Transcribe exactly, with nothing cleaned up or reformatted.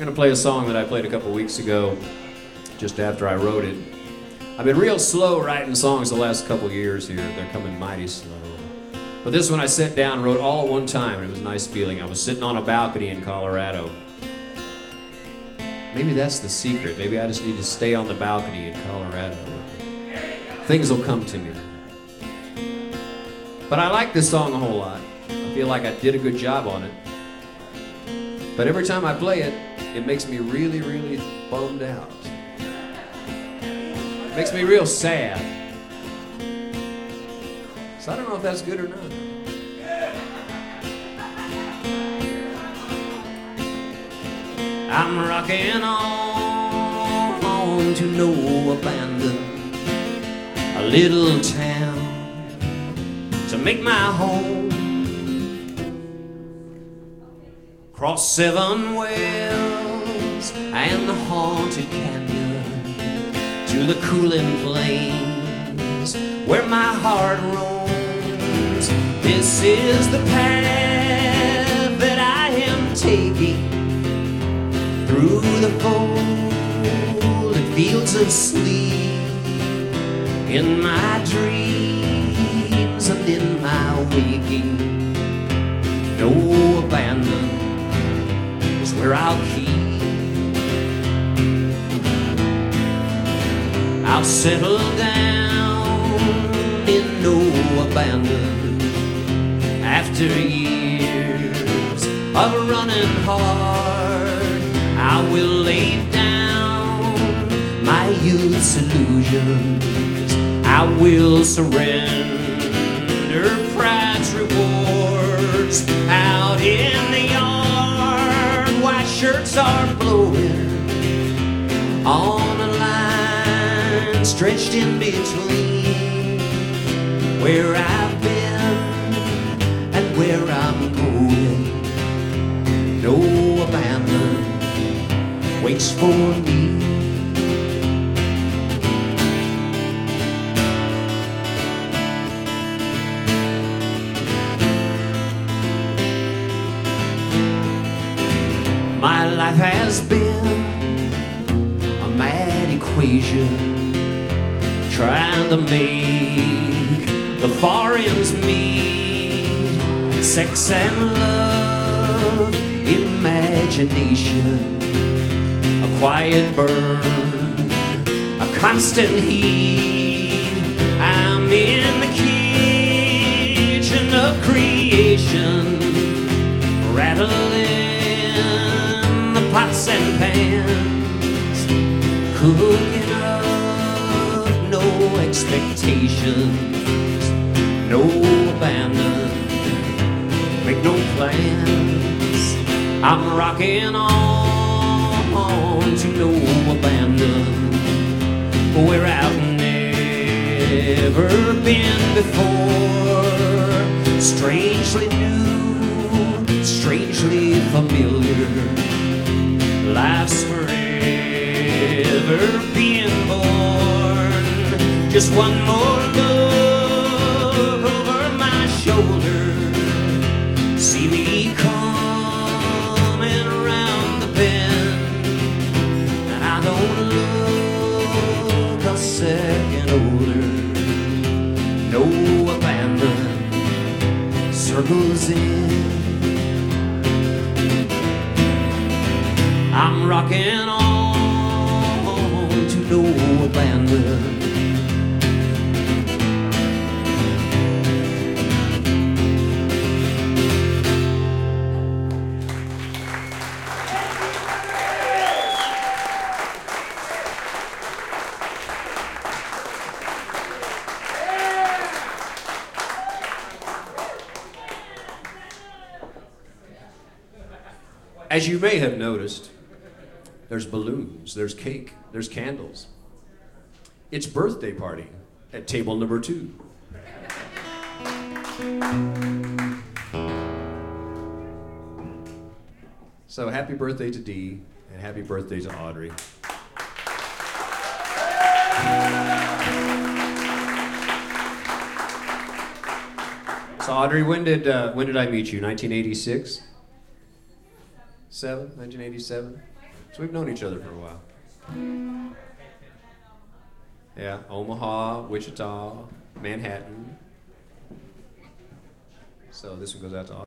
going to play a song that I played a couple weeks ago, just after I wrote it. I've been real slow writing songs the last couple years here. They're coming mighty slow. But this one I sat down and wrote all at one time, and it was a nice feeling. I was sitting on a balcony in Colorado. Maybe that's the secret. Maybe I just need to stay on the balcony in Colorado. Things will come to me. But I like this song a whole lot. I feel like I did a good job on it. But every time I play it, it makes me really, really bummed out. It makes me real sad. So I don't know if that's good or not. I'm rocking on, on to no abandon, a little town to make my home. Cross seven wells and the haunted canyon to the cooling plains where my heart roams. This is the path that I am taking through the folded fields of sleep, in my dreams and in my waking. No abandon is where I'll keep. I'll settle down in no abandon after years of running hard. I will lay down my youth's illusions. I will surrender pride's rewards. Out in the yard, white shirts are blowing on a line stretched in between where I've been and where I'm going. No abandon waits for me. My life has been a mad equation, trying to make the far ends meet. Sex and love, imagination, a quiet burn, a constant heat. I'm in the kitchen of creation, rattling the pots and pans, cooking up no expectations, no abandon, make no plans. I'm rocking on to no abandon, where I've never been before. Strangely new, strangely familiar. Life's forever being born. Just one more look over my shoulder. See me coming around the bend, and I don't look a second older. No abandon circles in. I'm rocking on to no abandon. As you may have noticed, there's balloons, there's cake, there's candles. It's birthday party at table number two. So happy birthday to Dee, and happy birthday to Audrey. So Audrey, when did uh, when did I meet you? nineteen eighty-six? Seven? nineteen eighty-seven? So we've known each other for a while. Yeah, Omaha, Wichita, Manhattan. So this one goes out to all.